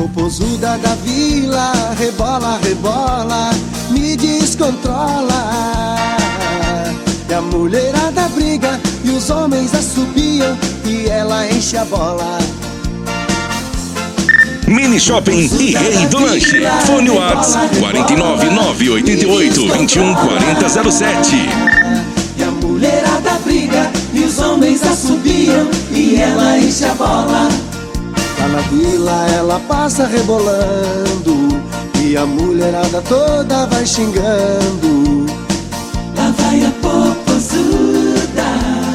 Popozuda da vila, rebola, rebola, me descontrola. E a mulherada briga e os homens assobiam e ela enche a bola. Mini Shopping e Rei do Lanche. Fone WhatsApp 49988214007. E a mulherada briga e os homens assobiam e ela enche a bola. Lá na vila ela passa rebolando e a mulherada toda vai xingando. Lá vai a popozuda.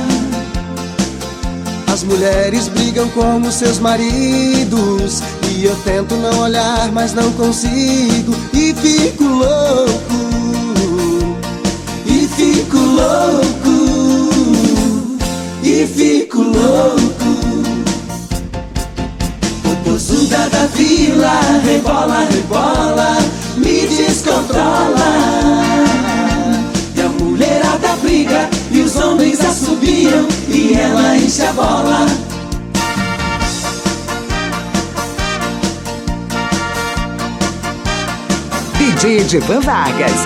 As mulheres brigam com os seus maridos e eu tento não olhar, mas não consigo. E fico louco, e fico louco, e fico louco. Popozuda da vila, rebola, rebola, me descontrola. E a mulherada briga e os homens assobiam e ela enche a bola. DJ Edivan Vargas.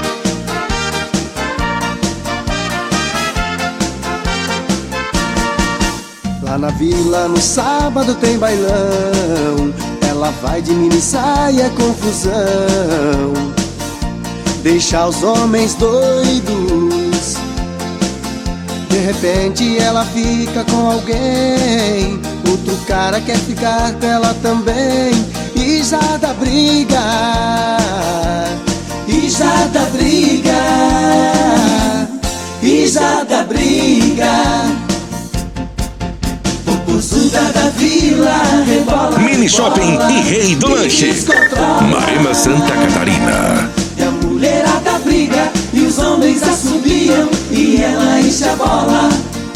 Lá na vila no sábado tem bailão. Ela vai de mini saia, confusão. Deixa os homens doidos. De repente ela fica com alguém. Outro cara quer ficar com ela também. E já dá briga, e já dá briga, e já dá briga. Popozuda da vila, rebola, Mini Shopping e Rei do Lanche. Marema, Santa Catarina. E a mulherada briga e os homens assobiam e ela enche a bola.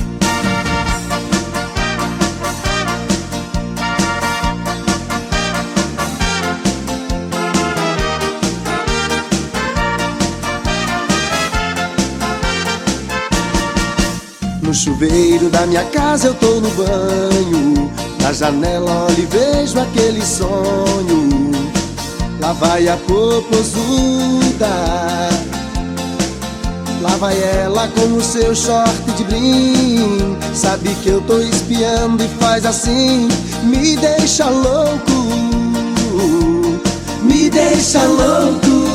No chuveiro da minha casa eu tô no banho. Na janela olho e vejo aquele sonho. Lá vai a popozuda. Lá vai ela com o seu short de brim. Sabe que eu tô espiando e faz assim. Me deixa louco, me deixa louco,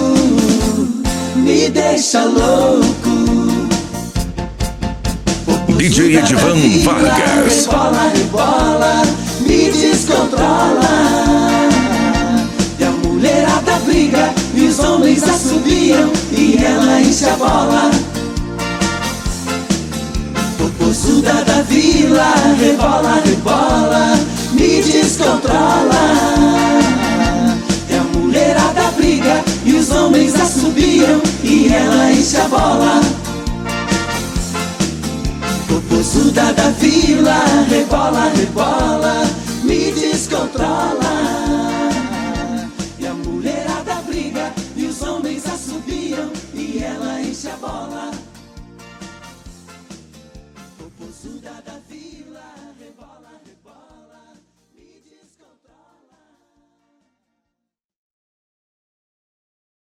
me deixa louco. DJ Edivan Vargas. Rebola, rebola, me descontrola. E a mulherada briga e os homens assobiam e ela enche a bola. Popozuda da vila, rebola, rebola, me descontrola. E a mulherada briga e os homens assobiam e ela enche a bola. Popozuda da vila, rebola, rebola, me descontrola.